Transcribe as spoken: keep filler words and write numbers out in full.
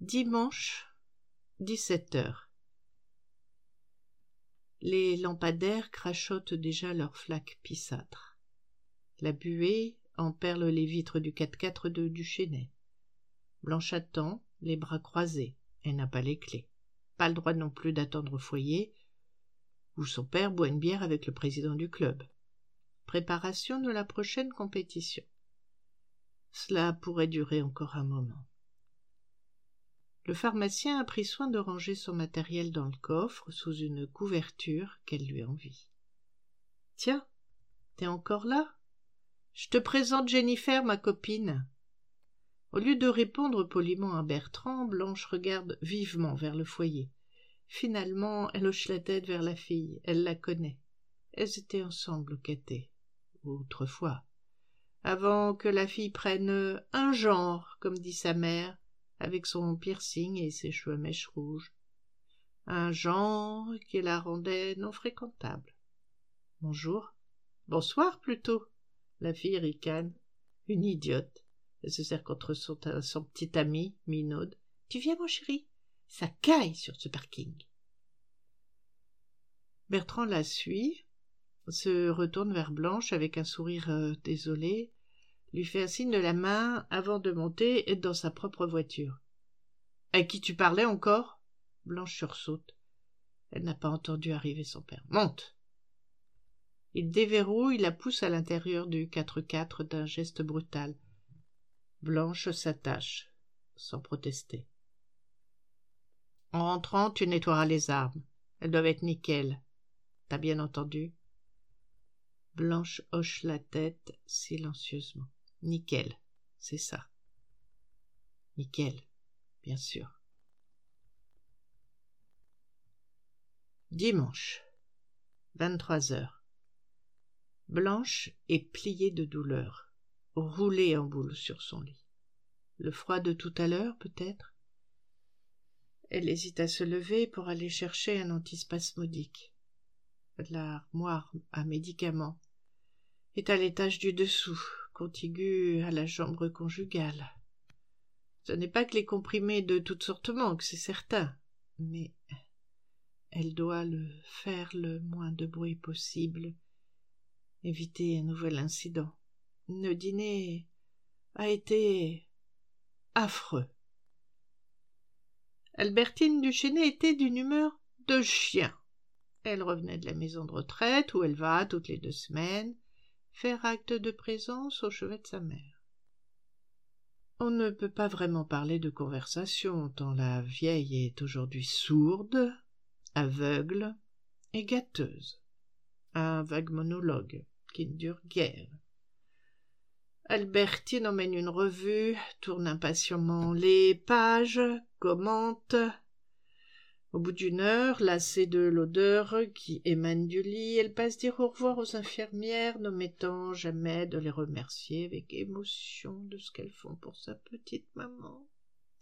Dimanche, dix-sept heures. Les lampadaires crachotent déjà leurs flaques pissâtres. La buée emperle les vitres du quatre-quatre de Duchesnay. Blanche attend, les bras croisés. Elle n'a pas les clés. Pas le droit non plus d'attendre au foyer, où son père boit une bière avec le président du club. Préparation de la prochaine compétition. Cela pourrait durer encore un moment. Le pharmacien a pris soin de ranger son matériel dans le coffre sous une couverture qu'elle lui envie. « Tiens, t'es encore là ? Je te présente Jennifer, ma copine. » Au lieu de répondre poliment à Bertrand, Blanche regarde vivement vers le foyer. Finalement, elle hoche la tête vers la fille. Elle la connaît. Elles étaient ensemble au caté, autrefois, avant que la fille prenne un genre, comme dit sa mère, avec son piercing et ses cheveux à mèches rouges. Un genre qui la rendait non fréquentable. « Bonjour. »« Bonsoir, plutôt. » La fille ricane. Une idiote. Elle se serre contre son, son petit ami, Minaud. « Tu viens, mon chéri ? Ça caille sur ce parking. » Bertrand la suit, se retourne vers Blanche avec un sourire euh, désolé, lui fait un signe de la main avant de monter dans sa propre voiture. « À qui tu parlais encore ?» Blanche sursaute. Elle n'a pas entendu arriver son père. « Monte !» Il déverrouille, la pousse à l'intérieur du quatre-quatre d'un geste brutal. Blanche s'attache, sans protester. « En rentrant, tu nettoieras les armes. Elles doivent être nickel. T'as bien entendu ?» Blanche hoche la tête silencieusement. « Nickel, c'est ça. »« Nickel, bien sûr. » Dimanche, vingt-trois heures. Blanche est pliée de douleur, roulée en boule sur son lit. Le froid de tout à l'heure, peut-être ? Elle hésite à se lever pour aller chercher un antispasmodique. L'armoire à médicaments est à l'étage du dessous, contigu à la chambre conjugale. Ce n'est pas que les comprimés de toutes sortes manquent, c'est certain, mais elle doit le faire le moins de bruit possible, éviter un nouvel incident. Le dîner a été affreux. Albertine Duchesnay était d'une humeur de chien. Elle revenait de la maison de retraite où elle va toutes les deux semaines faire acte de présence au chevet de sa mère. On ne peut pas vraiment parler de conversation tant la vieille est aujourd'hui sourde, aveugle et gâteuse. Un vague monologue qui ne dure guère. Albertine emmène une revue, tourne impatiemment les pages, commente. Au bout d'une heure, lassée de l'odeur qui émane du lit, elle passe dire au revoir aux infirmières, n'omettant jamais de les remercier avec émotion de ce qu'elles font pour sa petite maman.